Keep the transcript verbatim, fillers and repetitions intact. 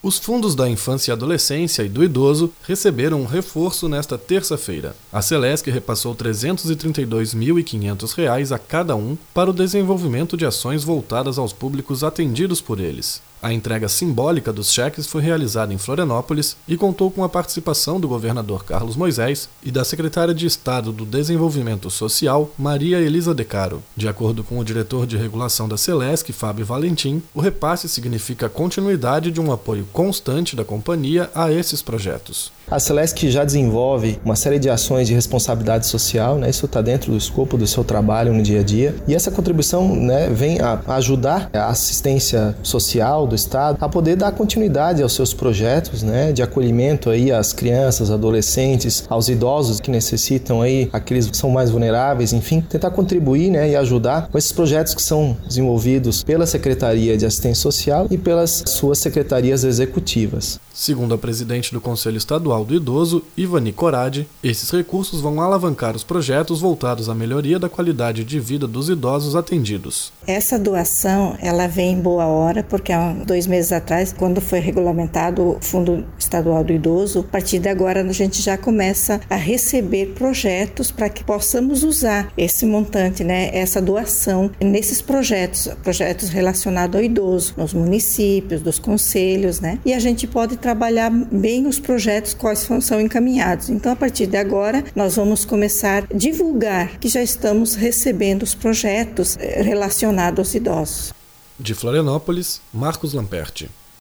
Os fundos da infância e adolescência e do idoso receberam um reforço nesta terça-feira. A Celesc repassou trezentos e trinta e dois mil e quinhentos reais a cada um para o desenvolvimento de ações voltadas aos públicos atendidos por eles. A entrega simbólica dos cheques foi realizada em Florianópolis e contou com a participação do governador Carlos Moisés e da secretária de Estado do Desenvolvimento Social, Maria Elisa De Caro. De acordo com o diretor de regulação da Celesc, Fábio Valentim, o repasse significa a continuidade de um apoio constante da companhia a esses projetos. A Celesc já desenvolve uma série de ações de responsabilidade social, né? Isso está dentro do escopo do seu trabalho no dia a dia. E essa contribuição, né, vem a ajudar a assistência social do Estado a poder dar continuidade aos seus projetos, né, de acolhimento aí às crianças, adolescentes, aos idosos que necessitam aí, aqueles que são mais vulneráveis, enfim, tentar contribuir, né, e ajudar com esses projetos que são desenvolvidos pela Secretaria de Assistência Social e pelas suas secretarias executivas. Segundo a presidente do Conselho Estadual do Idoso, Ivani Corade, esses recursos vão alavancar os projetos voltados à melhoria da qualidade de vida dos idosos atendidos. Essa doação, ela vem em boa hora, porque há dois meses atrás, quando foi regulamentado o Fundo Estadual do Idoso, a partir de agora a gente já começa a receber projetos para que possamos usar esse montante, né, essa doação nesses projetos, projetos relacionados ao idoso, nos municípios, dos conselhos, né, e a gente pode trabalhar bem os projetos quais são encaminhados. Então, a partir de agora, nós vamos começar a divulgar que já estamos recebendo os projetos relacionados aos idosos. De Florianópolis, Marcos Lamperti.